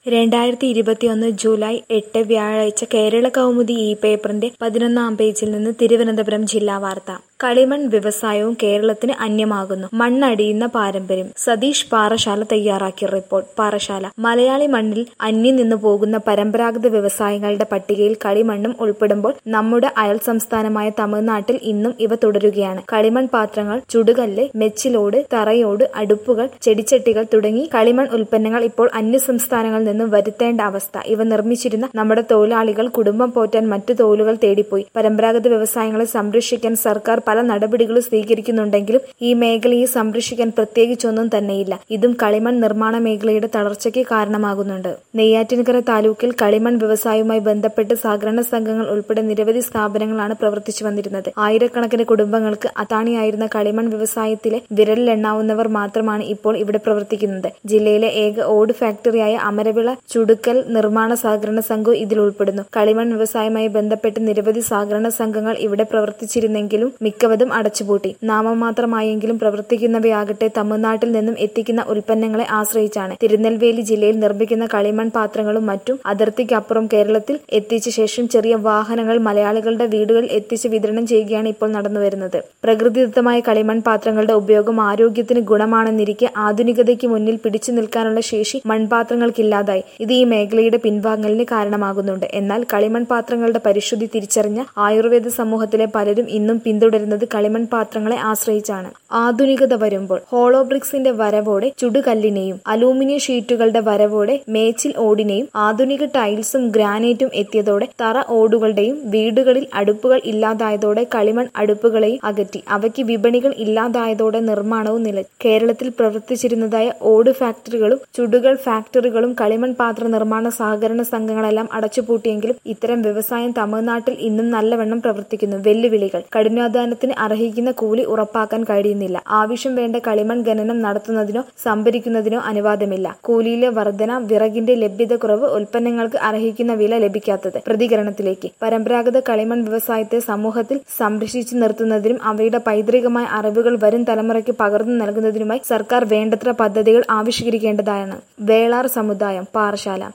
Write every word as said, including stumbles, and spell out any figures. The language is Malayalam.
രണ്ടായിരത്തി ഇരുപത്തിയൊന്ന് ജൂലൈ എട്ട് വ്യാഴാഴ്ച കേരള കൗമുദി ഈ പേപ്പറിന്റെ പതിനൊന്നാം പേജിൽ നിന്ന് തിരുവനന്തപുരം ജില്ലാ വാർത്ത. കളിമൺ വ്യവസായവും കേരളത്തിന് അന്യമാകുന്നു. മണ്ണടിയുന്ന പാരമ്പര്യം. സതീഷ് പാറശാല തയ്യാറാക്കിയ റിപ്പോർട്ട്. പാറശാല. മലയാളി മണ്ണിൽ അന്യം നിന്നു പോകുന്ന പരമ്പരാഗത വ്യവസായങ്ങളുടെ പട്ടികയിൽ കളിമണ്ണും ഉൾപ്പെടുമ്പോൾ നമ്മുടെ അയൽ സംസ്ഥാനമായ തമിഴ്നാട്ടിൽ ഇന്നും ഇവ തുടരുകയാണ്. കളിമൺ പാത്രങ്ങൾ, ചുടുകല്ല്, മെച്ചിലോട്, തറയോട്, അടുപ്പുകൾ, ചെടിച്ചട്ടികൾ തുടങ്ങി കളിമൺ ഉൽപ്പന്നങ്ങൾ ഇപ്പോൾ അന്യസംസ്ഥാനങ്ങളിൽ നിന്നും വരുത്തേണ്ട അവസ്ഥ. ഇവ നിർമ്മിച്ചിരുന്ന നമ്മുടെ തൊഴിലാളികൾ കുടുംബം പോറ്റാൻ മറ്റു തൊഴിലുകൾ തേടിപ്പോയി. പരമ്പരാഗത വ്യവസായങ്ങളെ സംരക്ഷിക്കാൻ സർക്കാർ പല നടപടികളും സ്വീകരിക്കുന്നുണ്ടെങ്കിലും ഈ മേഖലയെ സംരക്ഷിക്കാൻ പ്രത്യേകിച്ചൊന്നും തന്നെയില്ല. ഇതും കളിമൺ നിർമ്മാണ മേഖലയുടെ തളർച്ചയ്ക്ക് കാരണമാകുന്നുണ്ട്. നെയ്യാറ്റിൻകര താലൂക്കിൽ കളിമൺ വ്യവസായവുമായി ബന്ധപ്പെട്ട് സഹകരണ സംഘങ്ങൾ ഉൾപ്പെടെ നിരവധി സ്ഥാപനങ്ങളാണ് പ്രവർത്തിച്ചു വന്നിരുന്നത്. ആയിരക്കണക്കിന് കുടുംബങ്ങൾക്ക് അത്താണിയായിരുന്ന കളിമൺ വ്യവസായത്തിലെ വിരലിലെണ്ണാവുന്നവർ മാത്രമാണ് ഇപ്പോൾ ഇവിടെ പ്രവർത്തിക്കുന്നത്. ജില്ലയിലെ ഏക ഓട് ഫാക്ടറിയായ അമരവിള ചുടുക്കൽ നിർമ്മാണ സഹകരണ സംഘവും ഇതിൽ ഉൾപ്പെടുന്നു. കളിമൺ വ്യവസായവുമായി ബന്ധപ്പെട്ട് നിരവധി സഹകരണ സംഘങ്ങൾ ഇവിടെ പ്രവർത്തിച്ചിരുന്നെങ്കിലും മിക്കവതും അടച്ചുപൂട്ടി. നാമമാത്രമായെങ്കിലും പ്രവർത്തിക്കുന്നവയാകട്ടെ തമിഴ്നാട്ടിൽ നിന്നും എത്തിക്കുന്ന ഉൽപ്പന്നങ്ങളെ ആശ്രയിച്ചാണ്. തിരുനെൽവേലി ജില്ലയിൽ നിർമ്മിക്കുന്ന കളിമൺ പാത്രങ്ങളും മറ്റും അതിർത്തിക്കപ്പുറം കേരളത്തിൽ എത്തിച്ച ശേഷം ചെറിയ വാഹനങ്ങൾ മലയാളികളുടെ വീടുകളിൽ എത്തിച്ച് വിതരണം ചെയ്യുകയാണ് ഇപ്പോൾ നടന്നുവരുന്നത്. പ്രകൃതിദത്തമായ കളിമൺ പാത്രങ്ങളുടെ ഉപയോഗം ആരോഗ്യത്തിന് ഗുണമാണെന്നിരിക്കെ ആധുനികതയ്ക്ക് മുന്നിൽ പിടിച്ചു നിൽക്കാനുള്ള ശേഷി മൺപാത്രങ്ങൾക്കില്ലാതായി. ഇത് ഈ മേഖലയുടെ പിൻവാങ്ങലിന് കാരണമാകുന്നുണ്ട്. എന്നാൽ കളിമൺ പാത്രങ്ങളുടെ പരിശുദ്ധി തിരിച്ചറിഞ്ഞ ആയുർവേദ സമൂഹത്തിലെ പലരും ഇന്നും പിന്തുടരുന്നത് കളിമൺ പാത്രങ്ങളെ ആശ്രയിച്ചാണ്. ആധുനികത വരുമ്പോൾ ഹോളോ ബ്രിക്സിന്റെ വരവോടെ ചുടുകല്ലിനെയും അലൂമിനിയം ഷീറ്റുകളുടെ വരവോടെ മേച്ചിൽ ഓടിനെയും ആധുനിക ടൈൽസും ഗ്രാനൈറ്റും എത്തിയതോടെ തറ ഓടുകളുടെയും വീടുകളിൽ അടുപ്പുകൾ ഇല്ലാതായതോടെ കളിമൺ അടുപ്പുകളെയും അകറ്റി. അവയ്ക്ക് വിപണികൾ ഇല്ലാതായതോടെ നിർമ്മാണവും നില. കേരളത്തിൽ പ്രവർത്തിച്ചിരുന്നതായ ഓട് ഫാക്ടറികളും ചുടുകൾ ഫാക്ടറികളും കളിമൺ പാത്ര നിർമ്മാണ സഹകരണ സംഘങ്ങളെല്ലാം അടച്ചുപൂട്ടിയെങ്കിലും ഇത്തരം വ്യവസായം തമിഴ്നാട്ടിൽ ഇന്നും നല്ലവണ്ണം പ്രവർത്തിക്കുന്നു. വെല്ലുവിളികൾ. കഠിനാധ്വാനത്തിന് അർഹിക്കുന്ന കൂലി ഉറപ്പാക്കാൻ കഴിയുന്നില്ല. ആവശ്യം വേണ്ട കളിമൺ ഖനനം നടത്തുന്നതിനോ സംഭരിക്കുന്നതിനോ അനുവാദമില്ല. കൂലിയിലെ വർധന, വിറകിന്റെ ലഭ്യത കുറവ്, ഉൽപ്പന്നങ്ങൾക്ക് അർഹിക്കുന്ന വില ലഭിക്കാത്തത്. പ്രതികരണത്തിലേക്ക്. പരമ്പരാഗത കളിമൺ വ്യവസായത്തെ സമൂഹത്തിൽ സംരക്ഷിച്ചു നിർത്തുന്നതിനും അവയുടെ പൈതൃകമായ അറിവുകൾ വരും തലമുറയ്ക്ക് പകർന്നു നൽകുന്നതിനുമായി സർക്കാർ വേണ്ടത്ര പദ്ധതികൾ ആവിഷ്കരിക്കേണ്ടതാണ്. വേളാർ സമുദായം. പാറശാല.